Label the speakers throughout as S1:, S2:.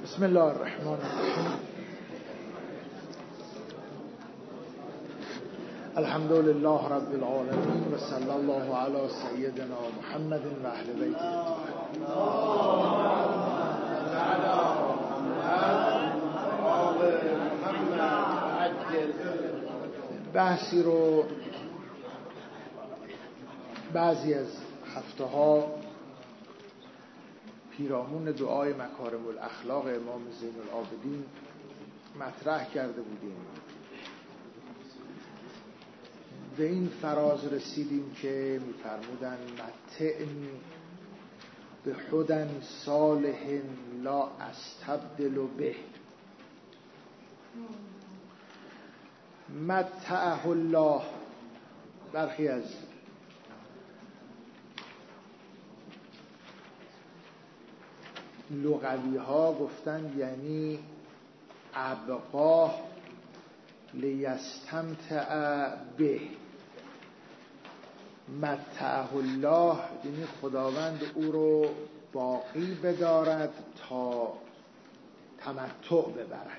S1: بسم الله الرحمن الرحیم. الحمد لله رب العالمین و صلی الله علی سیدنا محمد و اهل بیته. بحثی رو بعضی از هفته ها پیرامون دعای مکارم الاخلاق امام زین العابدین مطرح کرده بودیم. به این فراز رسیدیم که می‌فرمودن متعنی به حدن صالح لا استبدل به. متعه الله، برخی از لغوی ها گفتن یعنی ابقاه لیستمتع به. متعه الله یعنی خداوند او رو باقی بدارد تا تمتع ببرد.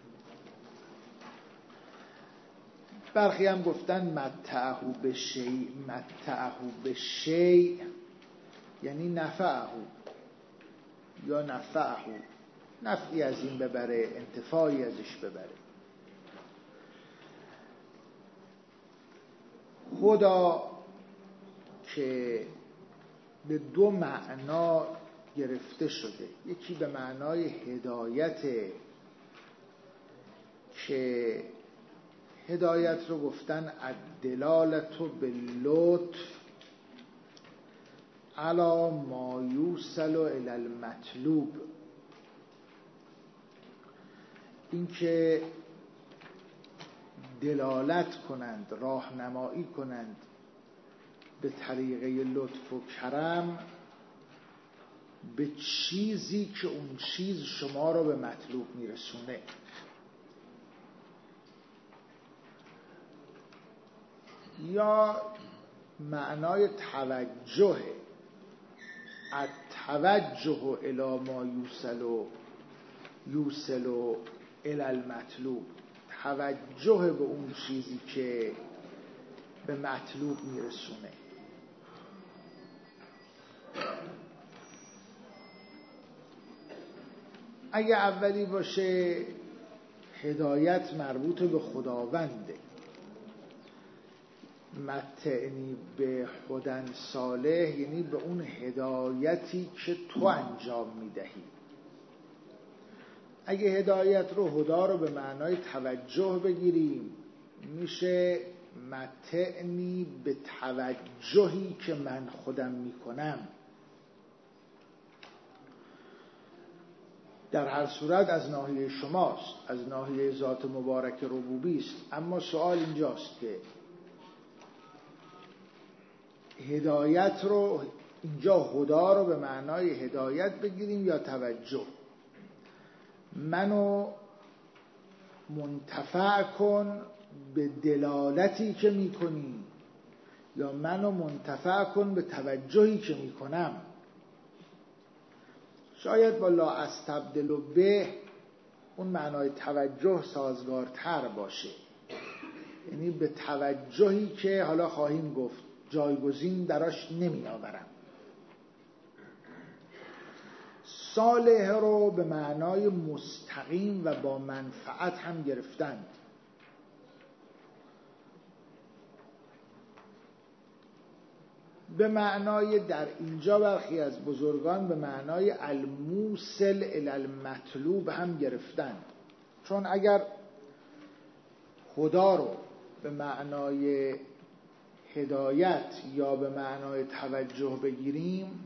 S1: برخی هم گفتن متعه به شیء یعنی نفعه یا نفعه، نفعی از این ببره، انتفاعی ازش ببره. خدا که به دو معنا گرفته شده، یکی به معنای هدایت که هدایت رو گفتن الدلالة باللطف علی ما یوصل الی المطلوب، این که دلالت کنند، راهنمایی کنند به طریقه لطف و کرم به چیزی که اون چیز شما رو به مطلوب میرسونه. یا معنای توجه، التوجه الی ما یوصل الی المطلوب، توجه به اون چیزی که به مطلوب میرسونه. اگه اولی باشه هدایت مربوط به خداونده، متعنی به هدن صالح یعنی به اون هدایتی که تو انجام میدهی. اگه هدایت رو، هدا رو به معنای توجه بگیریم، میشه متعنی به توجهی که من خودم میکنم. در هر صورت از ناحیه شماست، از ناحیه ذات مبارک ربوبی است. اما سوال اینجاست که هدایت رو اینجا هدا رو به معنای هدایت بگیریم یا توجه. منو منتفع کن به دلالتی که میکنی یا منو منتفع کن به توجهی که میکنم. شاید با لا استبدل به اون معنای توجه سازگارتر باشه، یعنی به توجهی که حالا خواهیم گفت جایگزین دراش نمی آورم. صالح رو به معنای مستقیم و با منفعت هم گرفتند. به معنای در اینجا برخی از بزرگان به معنای الموصل الی المطلوب هم گرفتند. چون اگر خدا رو به معنای هدایت یا به معنای توجه بگیریم،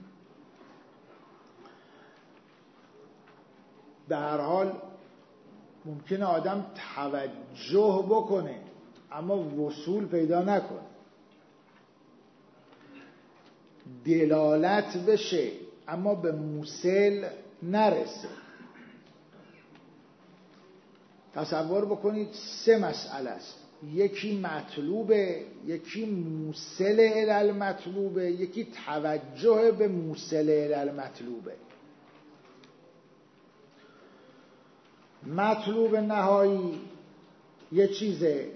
S1: به هر حال ممکنه آدم توجه بکنه اما وصول پیدا نکنه، دلالت بشه اما به موصل نرسه. تصور بکنید سه مسئله است، یکی مطلوبه، یکی موصل الی المطلوبه، یکی توجه به موصل الی المطلوبه. مطلوب نهایی یه چیزه،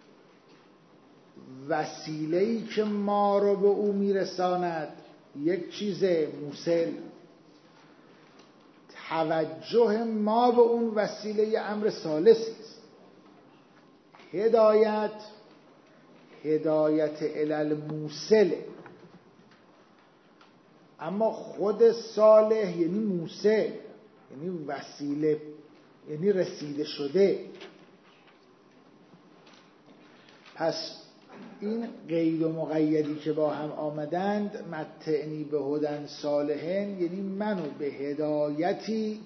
S1: وسیله‌ای که ما رو به او میرساند یک چیز موصل، توجه ما به اون وسیله امر ثالثی است. هدایت الی الموصل، اما خود صالح یعنی موصل، یعنی وسیله، یعنی رسیده شده. پس این قید و مقیدی که با هم آمدند، متعنی به هدن صالحین، یعنی منو به هدایتی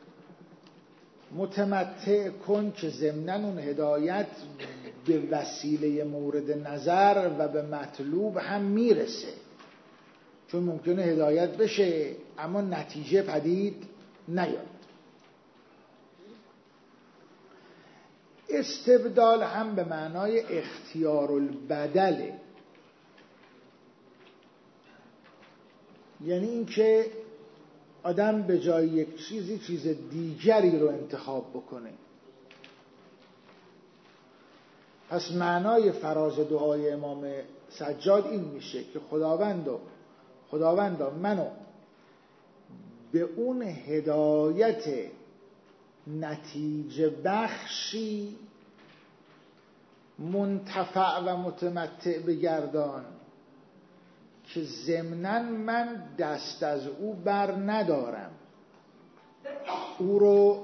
S1: متمتع کن که ضمناً اون هدایت به وسیله مورد نظر و به مطلوب هم میرسه. چون ممکنه هدایت بشه اما نتیجه پدید نیاد. استبدال هم به معنای اختیار البدله، یعنی این که آدم به جای یک چیزی چیز دیگری رو انتخاب بکنه. پس معنای فراز دعای امام سجاد این میشه که خداوندا منو به اون هدایت نتیجه بخشی منتفع و متمتع بگردان که ضمناً من دست از او بر ندارم، او رو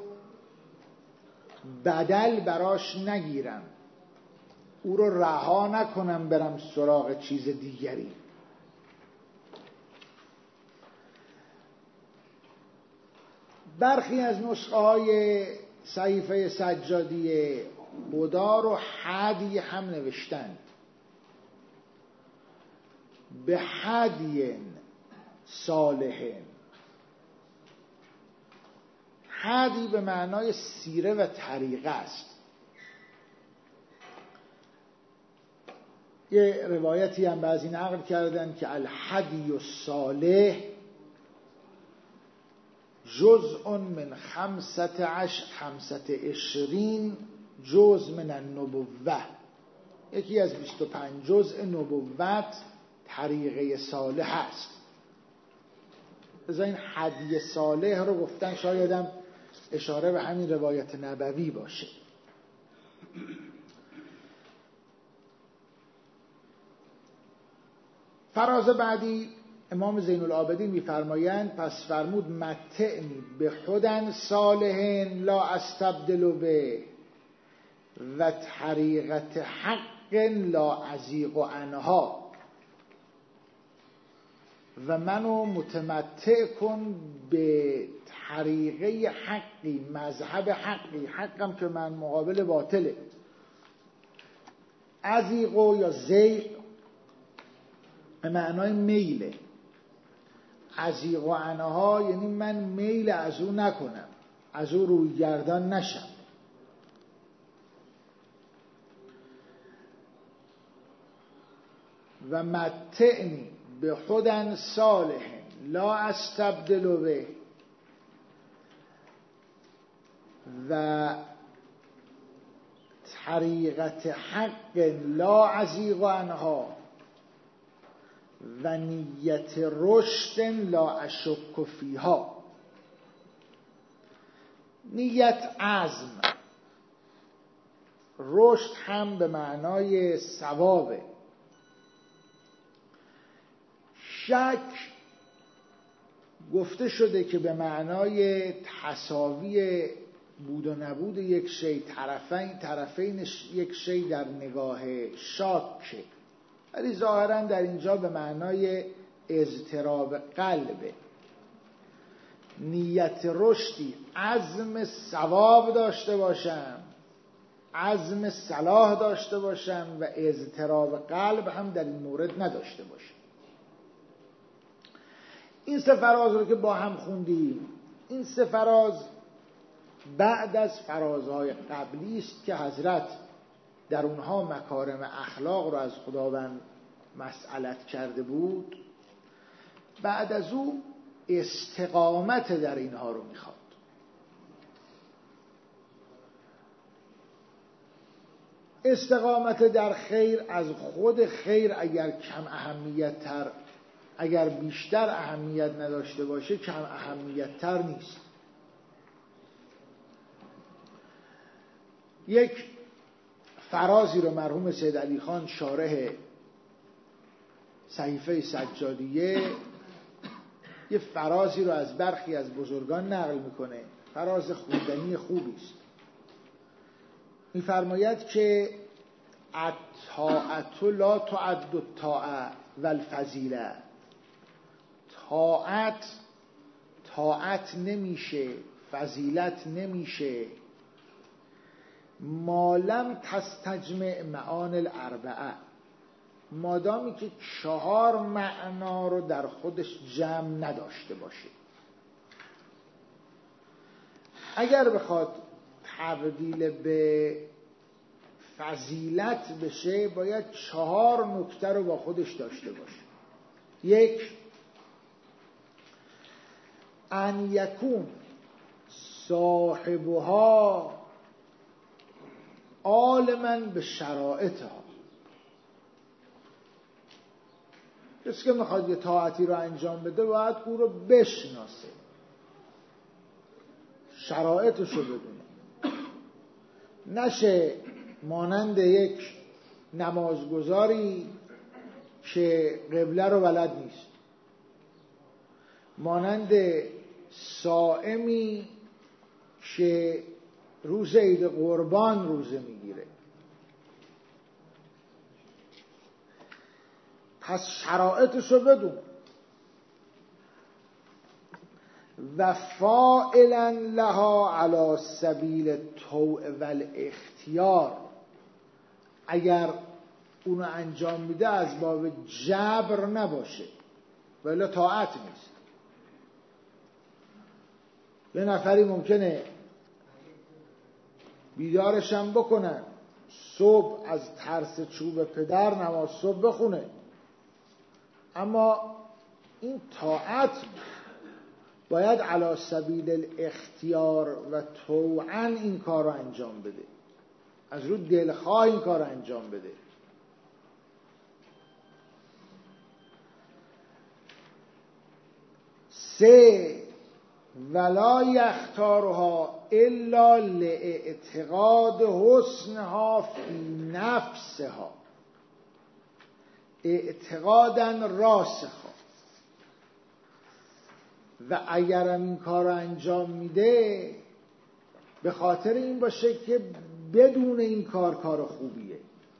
S1: بدل براش نگیرم، او رو رها نکنم برم سراغ چیز دیگری. برخی از نسخه های صحیفه سجادی خدا رو هدی هم نوشتن، به هدی صالحین. هدی به معنای سیره و طریقه است. یه روایتی هم بعضی نقل کردن که الهدی الصالح جزء من 25 جزء من النبوة، یکی از 25 جزء نبوت طریقه صالح است. از این هدی صالح رو گفتن، شایدم اشاره به همین روایت نبوی باشه. فراز بعدی امام زین العابدین می‌فرمایند پس فرمود متعنی به خودن صالحین لا استبدل به و طریقت حق لا ازیغ عنها، و منو متمتع کن به طریقه حقی، مذهب حقی. حقم که من مقابل باطله. ازیغ یا زیغ به معنای میله. ازیغ عنها یعنی من میل از او نکنم، از او روی گردان نشم. و متعنی به خودن صالح لا استبدل به و طریقت حق لا ازیغ عنها و نیت رشد لا اشک فیها. نیت عزم، رشد هم به معنای ثوابه. شک گفته شده که به معنای تساوی بود و نبود یک شی، طرفین یک شی در نگاه شاکه، ولی ظاهرا در اینجا به معنای اضطراب قلبه. نیت رشدی، عزم ثواب داشته باشم، عزم صلاح داشته باشم و اضطراب قلب هم در این مورد نداشته باشم. این سه فراز رو که با هم خوندیم، این سه فراز بعد از فرازهای قبلی است که حضرت در اونها مکارم اخلاق رو از خداوند مسئلت کرده بود. بعد از او استقامت در اینها رو میخواد. استقامت در خیر از خود خیر اگر بیشتر اهمیت نداشته باشه کم اهمیت تر نیست. یک فرازی رو مرحوم سید علی خان شارح صحیفه سجادیه یه فرازی رو از برخی از بزرگان نقل میکنه، فراز خوندنی خوبی است. میفرماید که الطاعة لا تعد الطاعة والفضیلة، طاعت نمیشه، فضیلت نمیشه، ما لم تستجمع معانی الاربعه، مادامی که 4 معنا رو در خودش جمع نداشته باشه. اگر بخواد تبدیل به فضیلت بشه باید 4 نکته رو با خودش داشته باشه. 1 ان یکون صاحبها عالما به شرایطها، کسی که میخواد یه طاعتی رو انجام بده باید او رو بشناسه، شرایطش رو بدونه. نشه مانند یک نمازگزاری که قبله رو بلد نیست، مانند صائمی که روز عید قربان روزه میگیره. پس شرایطش رو بدون. و فاعلا لها علی سبیل الطوع والاختیار، اگر اونو انجام میده از باب جبر نباشه، ولی طاعت نیست. یه نفری ممکنه بیدارشم بکنن صبح از ترس چوب پدر نماز صبح بخونه، اما این طاعت باید علی سبیل الاختیار و طوعا این کار رو انجام بده، از رو دلخواه این کار رو انجام بده. سه ولا یختارها الا لاعتقاد حسنها فی نفسها اعتقادا راسخا، و اگرم این کار رو انجام میده به خاطر این باشه که بدون این کار خوبیه.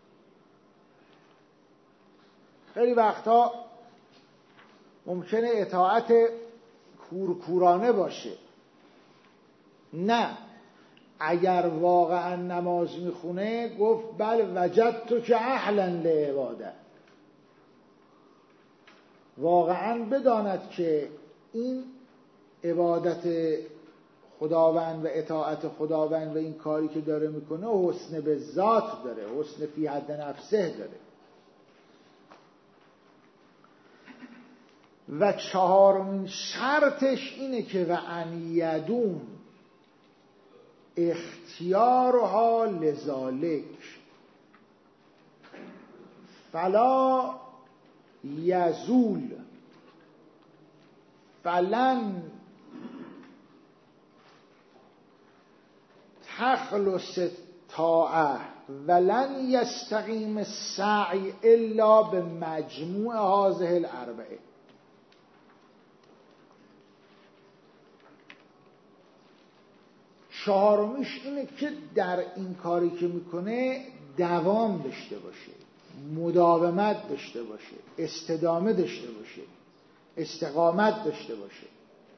S1: خیلی وقتا ممکنه اطاعت کورکورانه باشه، نه، اگر واقعا نماز میخونه گفت بل وجدت که اهلا لعباده، واقعا بداند که این عبادت خداوند و اطاعت خداوند و این کاری که داره میکنه حسن به ذات داره، حسن فی حد نفسه داره. و 4مین شرطش اینه که و ان یدوم اختیارها لذالک فلا یزول فلن تخلص طاعه ولن یستقیم السعی الا به مجموع هذه الاربعه. چهارمیش اینه که در این کاری که میکنه دوام داشته باشه، مداومت داشته باشه، استدامه داشته باشه، استقامت داشته باشه.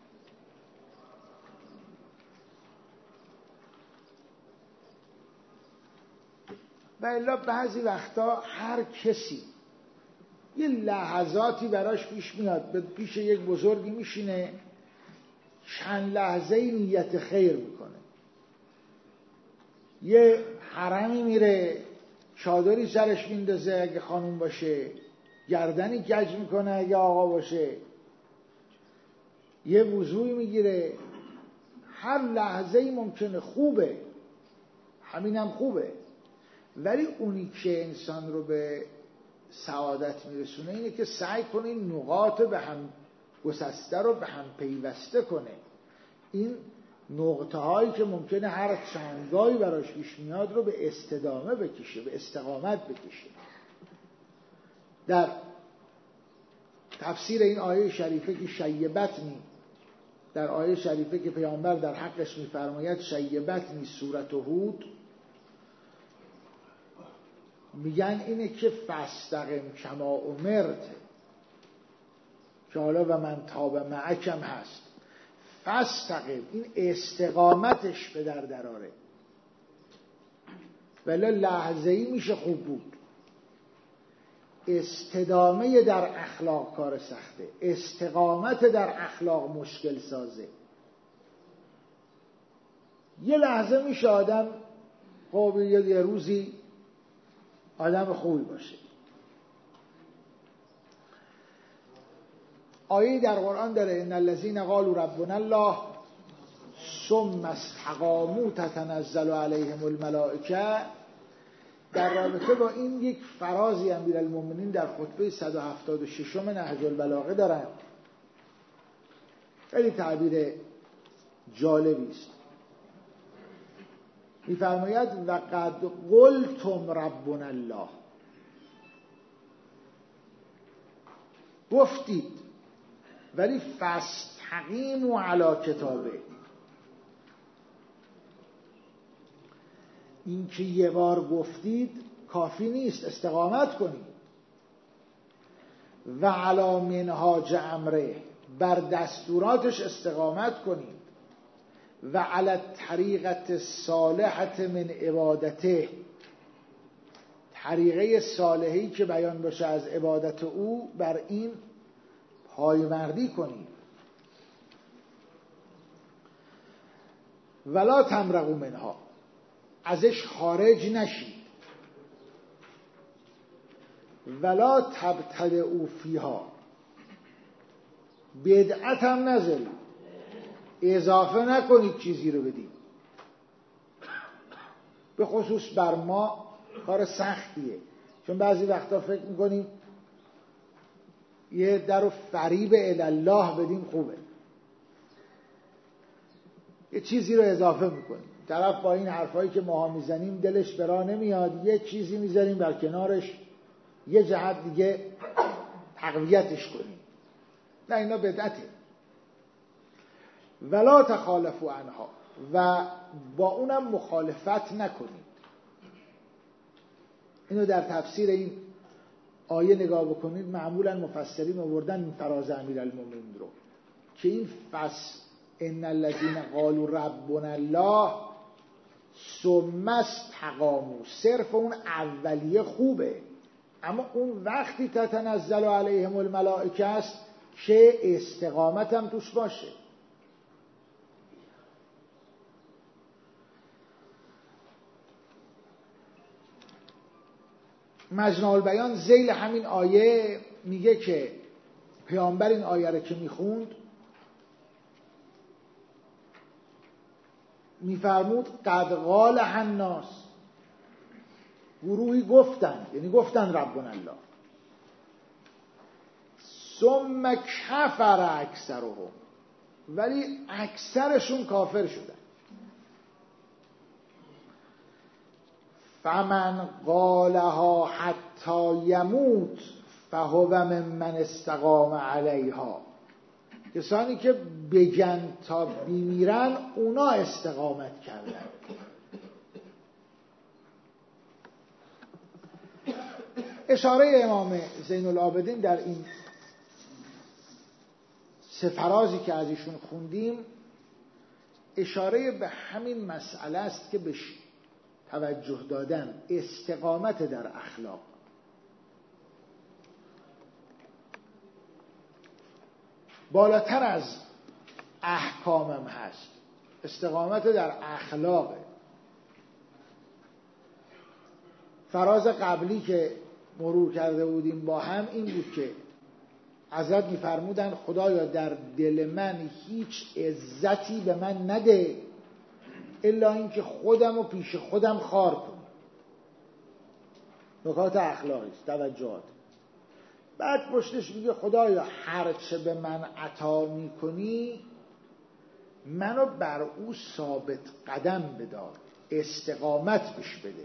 S1: و الا بعضی وقتا هر کسی یه لحظاتی براش پیش میاد، پیش یک بزرگی میشینه چند لحظه نیت خیر میکنه، یه حرمی میره چادری سرش میندازه اگه خانوم باشه، گردنی کج میکنه اگه آقا باشه، یه وضوعی میگیره. هر لحظه‌ای ممکنه خوبه، همینم خوبه، ولی اونی که انسان رو به سعادت میرسونه اینه که سعی کنه این نقاط به هم گسسته رو به هم پیوسته کنه. این نقطه هایی که ممکنه هر چندگاهی براش پیش میاد رو به استدامه بکشه، به استقامت بکشه. در تفسیر این آیه شریفه که شیبتنی، در آیه شریفه که پیامبر در حقش میفرماید شیبتنی سورت هود، میگن اینه که فاستقم کما امرت، که حالا و من تاب معکم هست. فاستقم، این استقامتش به در دراره، ولی لحظه‌ای میشه خوب بود. استدامه در اخلاق کار سخته، استقامت در اخلاق مشکل سازه. یه لحظه میشه آدم خب یه روزی آدم خوبی باشه. آیه در قرآن داره ان الذين قالوا ربنا الله ثم استقاموا تتنزل عليهم الملائکه. در رابطه با این یک فرازی امیرالمومنین در خطبه 176 نهج البلاغه دارن، خیلی تعبیر جالبی است. می‌فرماید وقد قلتم ربنا الله، گفتید ولی فاستقیموا علی کتابه. این که یه بار گفتید کافی نیست، استقامت کنید. و علی منهاج امره، بر دستوراتش استقامت کنید. و علی طریقت صالحت من عبادته، طریقه صالحی که بیان باشه از عبادت او، بر این پایمردی کنید. ولا تمرقوا منها، ازش خارج نشید. ولا تبتدعوا فیها، بدعت هم نذارید، اضافه نکنید چیزی رو بدید. به خصوص بر ما کار سختیه، چون بعضی وقتا فکر میکنیم یه در و فریب الله بدیم خوبه، یه چیزی رو اضافه میکنیم. طرف با این حرفایی که ماها میزنیم دلش برا نمیاد، یه چیزی میذاریم بر کنارش، یه جهت دیگه تقویتش کنیم. نه، اینا بدعته. ولا تخالفوا عنها، و با اونم مخالفت نکنید. اینو در تفسیر این آیه نگاه بکنید، معمولا مفسرین آوردن این فراز امیرالمومنین رو که این ان الذين قالوا ربنا الله ثم استقاموا، صرف اون اولیه خوبه، اما اون وقتی تتنزل علیهم الملائکه است که استقامت هم توش باشه. مجمع البیان ذیل همین آیه میگه که پیامبر این آیه رو که میخوند میفرمود قد قال الناس، گروهی گفتن، یعنی گفتن ربنا الله، ثم کفر اکثرهم، ولی اکثرشون کافر شدن. فمن قالها حتی یموت فهو ممن استقام علیها، کسانی که بگن تا بیمیرن اونا استقامت کردن. اشاره امام زین العابدین در این سه فرازی که از ایشون خوندیم اشاره به همین مسئله است که بهش توجه دادن، استقامت در اخلاق. بالاتر از احکامم هست، استقامت در اخلاقه. فراز قبلی که مرور کرده بودیم با هم این بود که حضرت می‌فرمودن خدایا در دل من هیچ عزتی به من نده الا اینکه خودم و پیش خودم خوار کنم. نکات اخلاقی است، توجهات. بعد پشتش میگه خدایا هرچه به من عطا میکنی منو بر او ثابت قدم بدار، استقامت بش بده.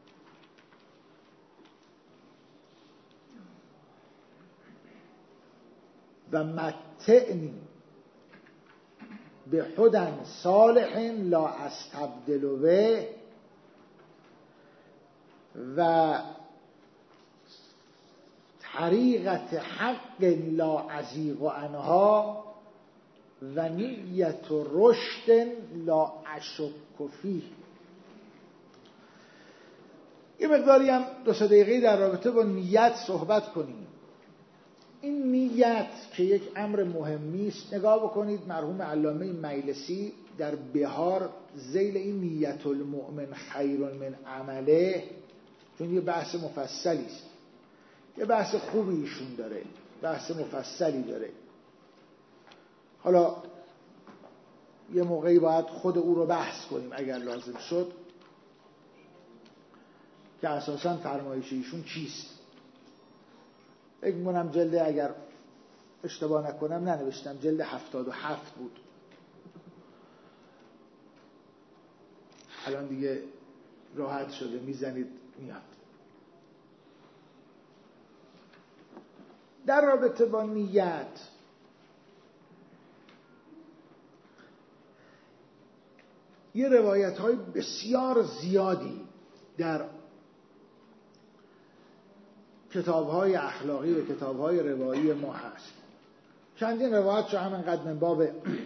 S1: و متعنی به هدن صالح لا استبدل به و طریقت حق لا ازیغ عنها و نیت رشد لا اشک فیه. یه مقداری هم 2 دقیقه در رابطه با نیت صحبت کنیم. این نیت که یک امر مهمی است، نگاه بکنید مرحوم علامه مجلسی در بهار ذیل این نیت المؤمن خیر من عمله، چون یه بحث مفصلی است، یه بحث خوبی ایشون داره، بحث مفصلی داره. حالا یه موقعی باید خود او رو بحث کنیم اگر لازم شد که اساساً فرمایش ایشون چیست. فکر می‌کنم جلد، اگر اشتباه نکنم ننوشتم، جلد 77 بود. الان دیگه راحت شده، میزنید میاد. در رابطه با نیت یه روایت‌های بسیار زیادی در کتاب‌های اخلاقی و کتاب‌های روایی ما هست. چندین روایت رو همینقدر من باب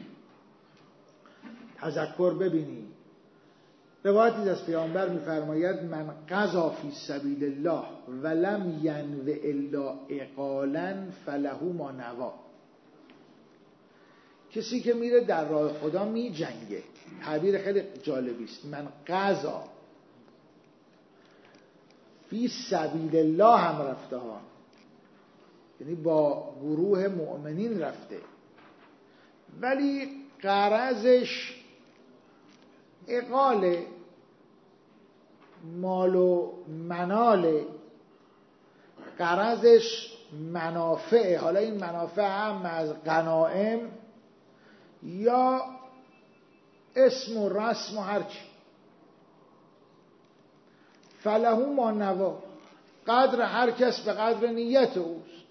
S1: تذکر ببینید. روایتی از پیامبر می‌فرماید من غزا فی سبیل الله ولم ینو الا عقالا فله ما نوا. کسی که میره در راه خدا میجنگه، تعبیر خیلی جالبی است. من غزا فی سبیل الله هم رفته ها، یعنی با گروه مؤمنین رفته، ولی غرضش اقاله، مال و مناله، غرضش منافعه. حالا این منافع هم از غنائم یا اسم و رسم و هرچی. فله ما نوا، قدر هر کس به قدر نیت اوست.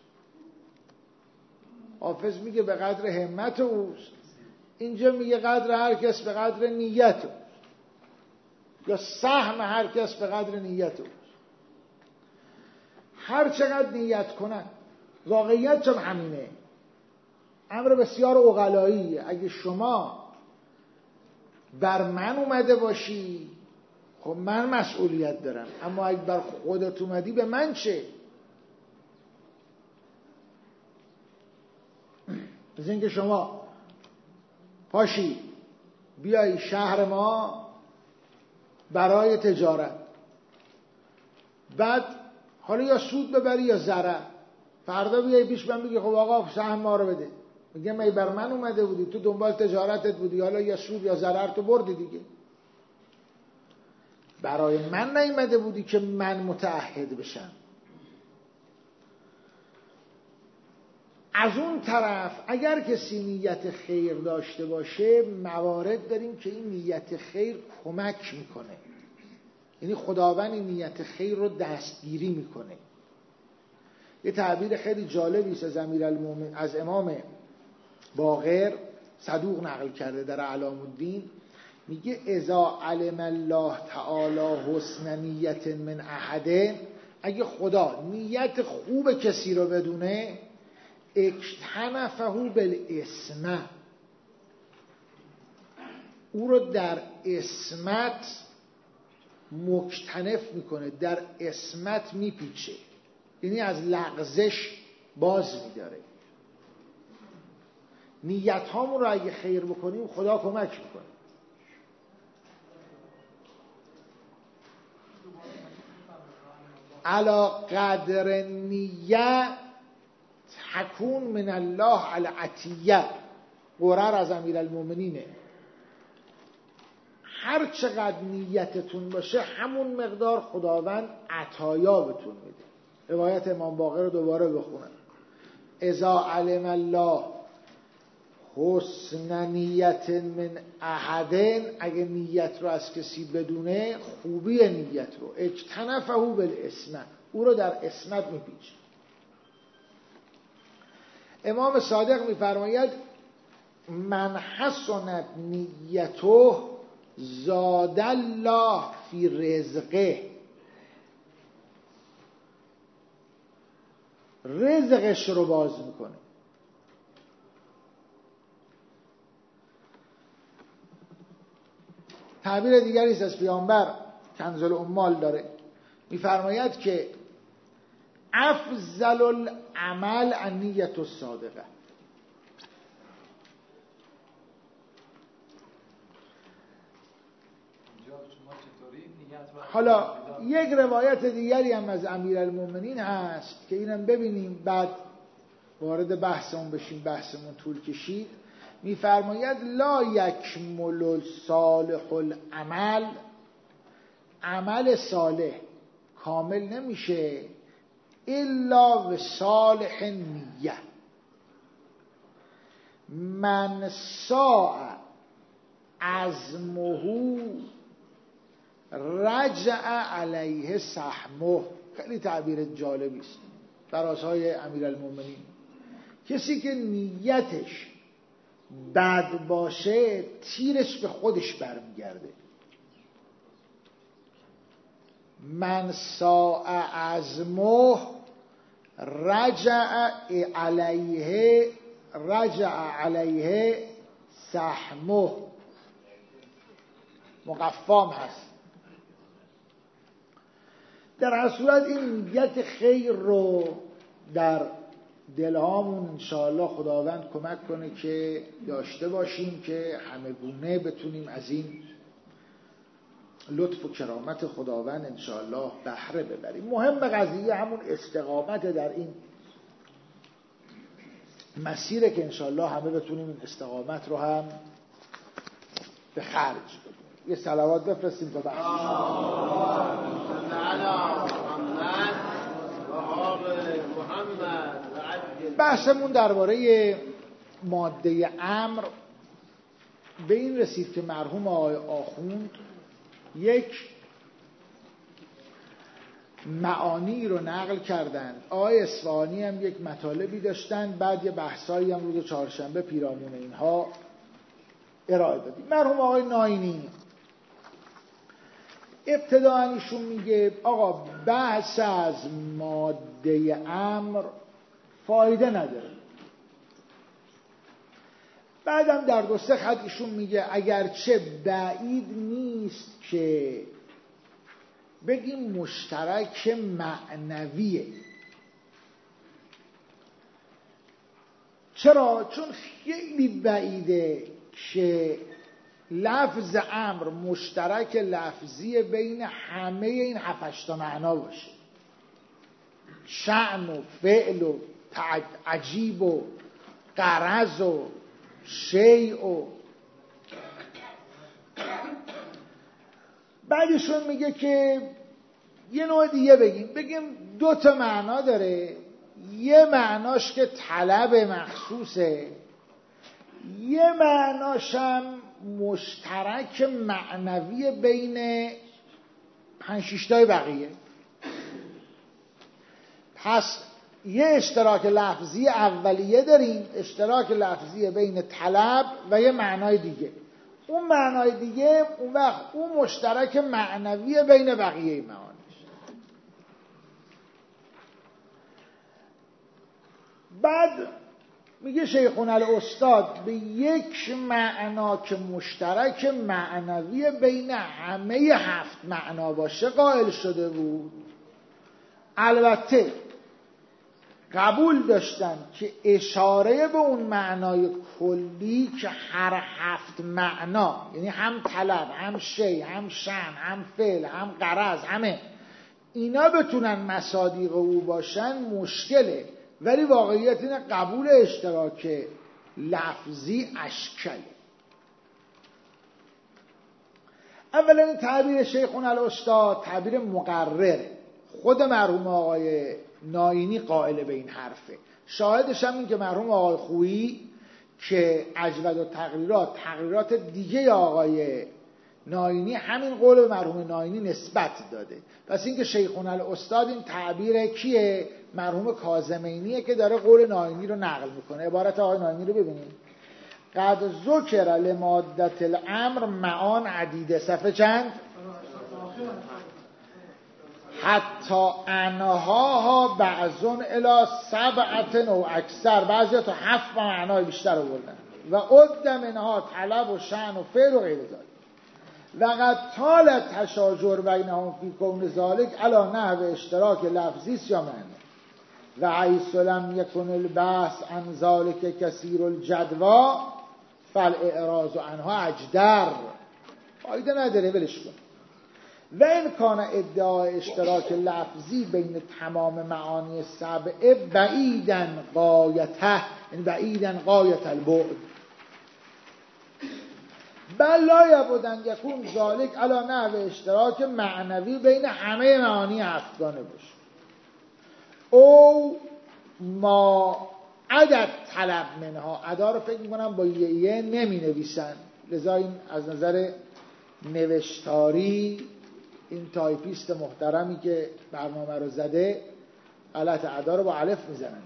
S1: حافظ میگه به قدر همت اوست، اینجا میگه قدر هر کس به قدر نیت اوست، یا سهم هر کس به قدر نیت اوست. هر چقدر نیت کنن، واقعیت چون همینه، امر بسیار عقلاییه. اگه شما بر من اومده باشی خب من مسئولیت دارم، اما اگه بر خودت اومدی به من چه؟ از اینکه شما پاشی بیایی شهر ما برای تجارت، بعد حالا یا سود ببری یا ضرر، فردا بیایی پیش من بگی خب آقا سهم ما رو بده، میگه می بر من اومده بودی، تو دنبال تجارتت بودی، حالا یا سود یا ضرر تو بردی دیگه، برای من نیامده بودی که من متعهد بشم. از اون طرف اگر کسی نیت خیر داشته باشه، موارد داریم که این نیت خیر کمک میکنه، یعنی خداوند این نیت خیر رو دستگیری میکنه. یه تعبیر خیلی جالبی است از امیرالمومنین، از امام باقر صدوق نقل کرده در اعلام الدین، میگه اذا علم الله تعالی حسن نیت من احد، اگه خدا نیت خوب کسی رو بدونه، اکتنفه بالاسم، او رو در اسمت مکتنف میکنه، در اسمت میپیچه، یعنی از لغزش باز میداره. نیت هامون رو اگه خیر بکنیم خدا کمک میکنه. علا قدر نیت تکون من الله العطیه، قرار از امیرالمومنینه. هر چقدر نیتتون باشه همون مقدار خداوند عطایا بهتون میده. روایت امام باقر رو دوباره بخونم: اذا علم الله حسن نیت من احدن، اگه نیت رو از کسی بدونه، خوبی نیت رو، اجتنفه بالاسم، او رو در اسمت میپیچه. امام صادق میفرماید من حسنت نیته زاد الله فی رزقه، رزقش رو باز میکنه. تعبیر دیگری است از پیامبر کنز الاموال داره، میفرماید که افضل العمل النیة الصادقه. حالا یک روایت دیگری هم از امیرالمومنین هست که اینم ببینیم بعد وارد بحثمون بشیم، بحثمون طول کشید. میفرماید لا یکمل صالح العمل، عمل صالح کامل نمیشه الا و صالح نیه. من ساء عزمه رجع علیه سهمه. خیلی تعبیر جالبی است، فرازهای امیرالمومنین. کسی که نیتش بد باشه تیرش به خودش برمیگرده. من ساء عزمه رجع علیه سهمه. مقفام هست. در هر صورت این نیت خیر رو در دلهامون انشاءالله خداوند کمک کنه که داشته باشیم که همه گونه بتونیم از این لطف و کرامت خداوند انشاءالله بهره ببریم. مهم قضیه همون استقامت در این مسیره که انشاءالله همه بتونیم این استقامت رو هم به خرج بدیم. یه صلوات بفرستیم تا بحث بحثمون درباره ماده امر به این رسید که مرحوم آقای آخوند یک معانی رو نقل کردند. آقای اصفهانی هم یک مطالبی داشتن، بعد یه بحثایی هم روز چهارشنبه پیرامون اینها ارائه دادیم. مرحوم آقای ناینی ابتداً ایشون میگه آقا بحث از ماده امر فایده نداره. بعدم در دو سه خط ایشون میگه اگرچه بعید نیست که بگیم مشترک معنویه. چرا؟ چون خیلی بعیده که لفظ امر مشترک لفظی بین همه این 7-8 معنا باشه. شأن و فعل و عجیب و غرض و شیء و بعدشون میگه که یه نوع دیگه بگیم 2 تا معنا داره. یه معناش که طلب مخصوصه، یه معناش هم مشترک معنوی بین 5-6 تای بقیه. پس یه اشتراک لفظی اولیه داریم، اشتراک لفظی بین طلب و یه معنای دیگه. اون معنای دیگه اون وقت اون مشترک معنوی بین بقیه معانیش. بعد میگه شیخون الاستاد به یک معنا که مشترک معنوی بین همه 7 معنا باشه قائل شده بود. البته قبول داشتن که اشاره به اون معنای کلی که هر 7 معنا، یعنی هم طلب، هم شی، هم شن، هم فعل، هم غرض، همه اینا بتونن مصادیق او باشن مشکله. ولی واقعیت اینه قبول اشتراک لفظی اشکله. اولا این تعبیر شیخنا الاستاد تعبیر مقرره، خود مرحوم آقای ناینی قائل به این حرفه. شاهدش هم این که مرحوم آقای خویی که اجود و تقریرات دیگه آقای ناینی همین قول به مرحوم ناینی نسبت داده. پس این که شیخنا الاستاد این تعبیر کیه؟ مرحوم کاظمینیه که داره قول ناینی رو نقل میکنه. عبارت آقای ناینی رو ببینید: قد ذکر لمادة الامر معان عدیده. صفحه چند؟ حتی انهاها بعضون الی 7 و اکثر، بعضی تا 7 معنای بیشتر آوردن. و عد منها طلب و شأن و فعل و غیر ذلک. و قد طال تشاجر بینهم فی کون ذلک علی نحو اشتراک لفظی یا معنی. و حیث لم یکن البحث عن ذلک کثیر الجدوا فالاعراض عنها اجدر. فایده نداره، ولش کن. و این کان ادعای اشتراک لفظی بین تمام معانی سبعه بعیدن غایته، یعنی بعیدن غایت البعد، بل لا یبودن یکون ذالک علی نحو اشتراک معنوی بین همه معانی هفتگانه باشه. او ما عدد طلب منها، عدا رو فکر میکنم با یه نمی نویسن، لذا این از نظر نوشتاری این تایپیست محترمی که برنامه رو زده غلط، عدا رو با الف میزنن.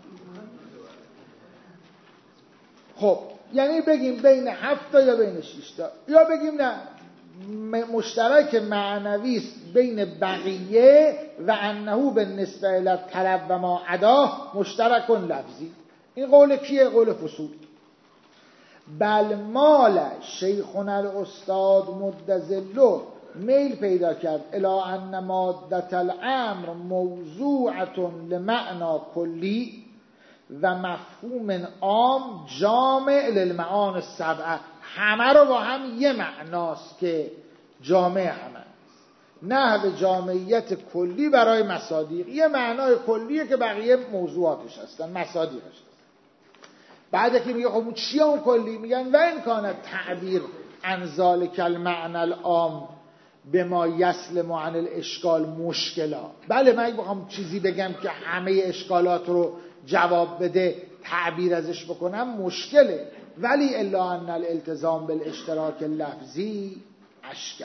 S1: خب یعنی بگیم بین 7 تا یا بین 6 تا، یا بگیم نه مشترک معنوی است بین بقیه و انه بالنسبه الی طلب و ما عدا مشترک لفظی. این قول کیه؟ قول فصول. بل مال شیخنا الاستاد مدظله میل پیدا کرد الی ان مادة الامر موضوعة لمعنى کلی و مفهوم عام جامع للمعانی السبعه. همه رو با هم یه معناست که جامع همه است. نحو جامعیت کلی برای مصادیق، یه معنای کلیه که بقیه موضوعاتش هستن، مصادیقش هستن. بعد که میگه خب چیه اون کلی؟ میگن و این کانه تعبیر عن ذالک المعنى العام به ما یسلم عن الاشکال مشکلا. بله من بخوام چیزی بگم که همه اشکالات رو جواب بده، تعبیر ازش بکنم مشکله، ولی الا ان الالتزام بالاشتراک اللفظی اشکل.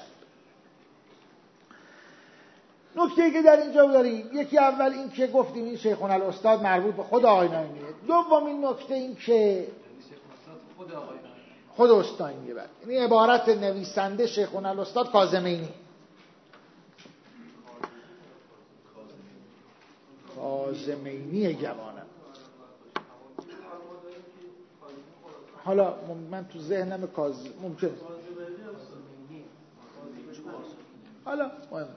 S1: نکته‌ای که در اینجا داریم، یکی اول این که گفتیم این شیخنا الاستاد مربوط به خود آقای ناینیه. دومین نکته این که خود استاد ناینیه. بعد این عبارت نویسنده شیخنا الاستاد کاظمینی. کاظمینی جوانم. حالا من تو ذهنم کاظم ممکنه، حالا مهم.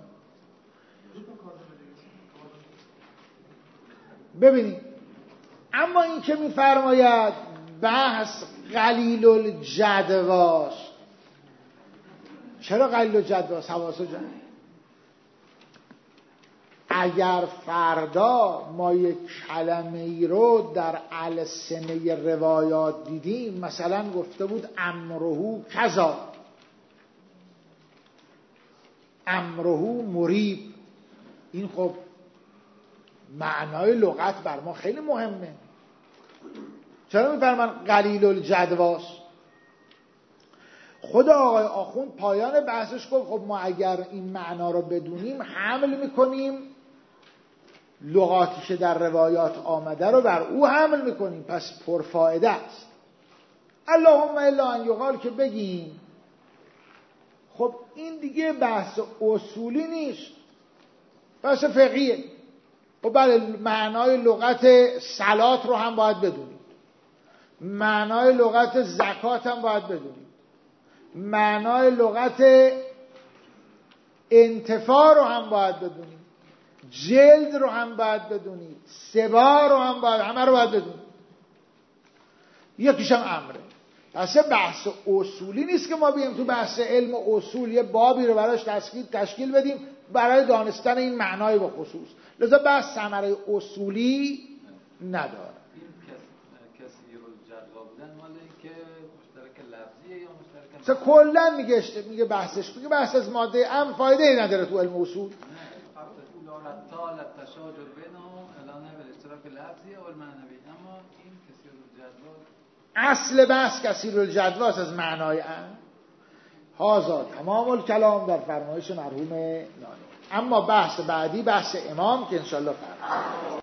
S1: ببینید اما این که میفرماید بحث قلیل الجدواست. چرا قلیل الجدواست؟ حواسو جمع. اگر فردا ما یک کلمه ای رو در السنه روایات دیدیم، مثلا گفته بود امرهو کذا، امرهو مریب، این خب معنای لغت بر ما خیلی مهمه. چرا میفرمان قلیل الجدواست؟ خود آقای آخوند پایان بحثش گفت خب ما اگر این معنا رو بدونیم حمل میکنیم لغاتی که در روایات آمده رو بر او حمل میکنیم، پس پرفایده است. اللهم الا ان یقال که بگیم خب این دیگه بحث اصولی نیست، بحث فقهیه. خب بله معنای لغت صلات رو هم باید بدونیم، معنای لغت زکات هم باید بدونیم، معنای لغت انتفاع رو هم باید بدونیم، جلد رو هم باید بدونید، سبا رو هم باید، همه رو باید بدونید. یکیش هم امره. پس بحث اصولی نیست که ما بیم تو بحث علم اصول یه بابی رو براش تشکیل بدیم برای دانستن این معنای به خصوص. لذا بحث ثمره اصولی نداره.
S2: این کسی رو جدوا بودن مال این که مشترک لفظیه یا مشترک
S1: مثلا کلا میگه بحث از ماده ام فایده ای نداره تو علم اصول. اصل بحث کثیر الجدوی از معنای ام. هذا تمام الکلام در فرمایش مرحوم نانی. اما بحث بعدی بحث امام که انشالله فرق